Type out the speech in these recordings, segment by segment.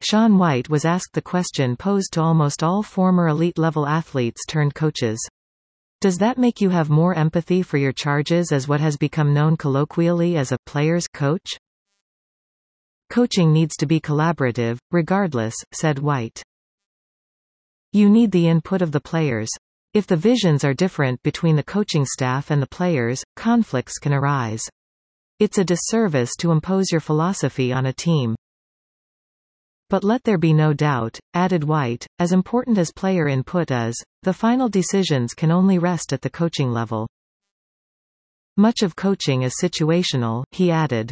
Shaun White was asked the question posed to almost all former elite-level athletes turned coaches. Does that make you have more empathy for your charges as what has become known colloquially as a player's coach? Coaching needs to be collaborative, regardless, said White. You need the input of the players. If the visions are different between the coaching staff and the players, conflicts can arise. It's a disservice to impose your philosophy on a team. But let there be no doubt, added White, as important as player input is, the final decisions can only rest at the coaching level. Much of coaching is situational, he added.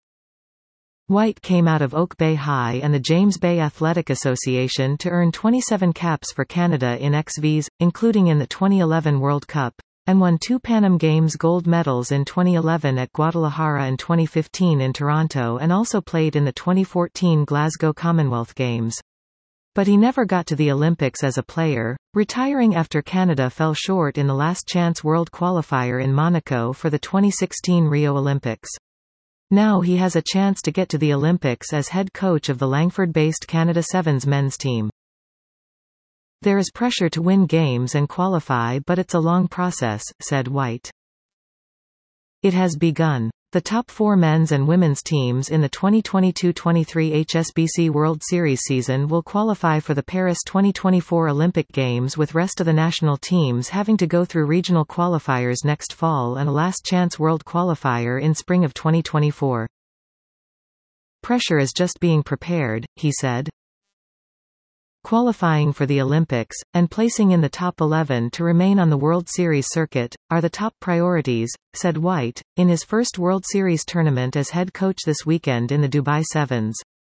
White came out of Oak Bay High and the James Bay Athletic Association to earn 27 caps for Canada in XVs, including in the 2011 World Cup, and won 2 Pan Am Games gold medals in 2011 at Guadalajara and 2015 in Toronto, and also played in the 2014 Glasgow Commonwealth Games. But he never got to the Olympics as a player, retiring after Canada fell short in the last-chance world qualifier in Monaco for the 2016 Rio Olympics. Now he has a chance to get to the Olympics as head coach of the Langford-based Canada Sevens men's team. There is pressure to win games and qualify, but it's a long process, said White. It has begun. The top 4 men's and women's teams in the 2022-23 HSBC World Series season will qualify for the Paris 2024 Olympic Games, with rest of the national teams having to go through regional qualifiers next fall and a last-chance world qualifier in spring of 2024. Pressure is just being prepared, he said. Qualifying for the Olympics, and placing in the top 11 to remain on the World Series circuit, are the top priorities, said White, in his first World Series tournament as head coach this weekend in the Dubai Sevens.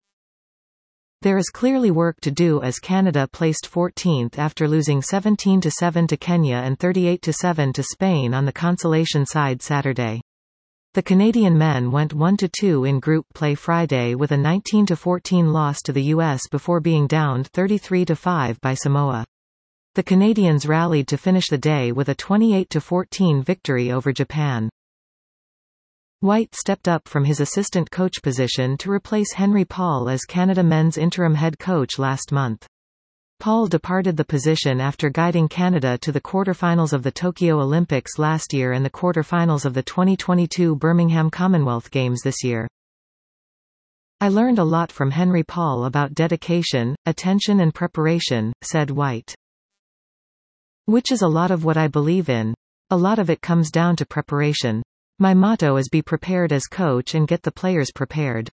There is clearly work to do as Canada placed 14th after losing 17-7 to Kenya and 38-7 to Spain on the consolation side Saturday. The Canadian men went 1-2 in group play Friday with a 19-14 loss to the US before being downed 33-5 by Samoa. The Canadians rallied to finish the day with a 28-14 victory over Japan. White stepped up from his assistant coach position to replace Henry Paul as Canada men's interim head coach last month. Paul departed the position after guiding Canada to the quarterfinals of the Tokyo Olympics last year and the quarterfinals of the 2022 Birmingham Commonwealth Games this year. I learned a lot from Henry Paul about dedication, attention and preparation, said White. Which is a lot of what I believe in. A lot of it comes down to preparation. My motto is be prepared as coach and get the players prepared.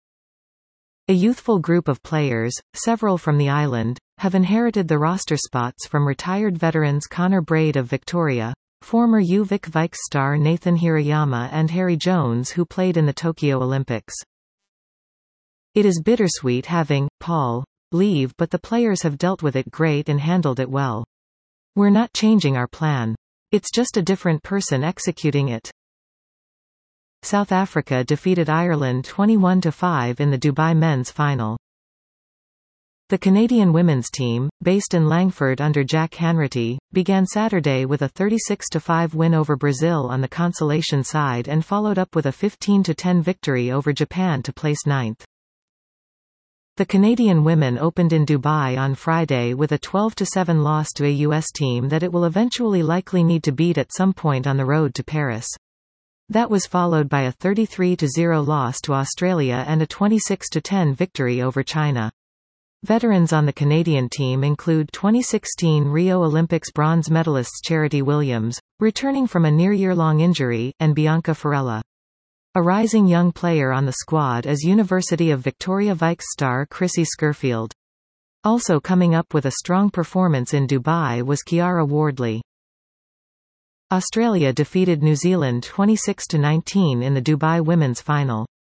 A youthful group of players, several from the island, have inherited the roster spots from retired veterans Connor Braid of Victoria, former UVic Vikes star Nathan Hirayama and Harry Jones, who played in the Tokyo Olympics. It is bittersweet having Paul leave, but the players have dealt with it great and handled it well. We're not changing our plan. It's just a different person executing it. South Africa defeated Ireland 21-5 in the Dubai men's final. The Canadian women's team, based in Langford under Jack Hanratty, began Saturday with a 36-5 win over Brazil on the consolation side and followed up with a 15-10 victory over Japan to place 9th. The Canadian women opened in Dubai on Friday with a 12-7 loss to a US team that it will eventually likely need to beat at some point on the road to Paris. That was followed by a 33-0 loss to Australia and a 26-10 victory over China. Veterans on the Canadian team include 2016 Rio Olympics bronze medalists Charity Williams, returning from a near-year-long injury, and Bianca Farella. A rising young player on the squad is University of Victoria Vikes star Chrissy Skirfield. Also coming up with a strong performance in Dubai was Kiara Wardley. Australia defeated New Zealand 26-19 in the Dubai women's final.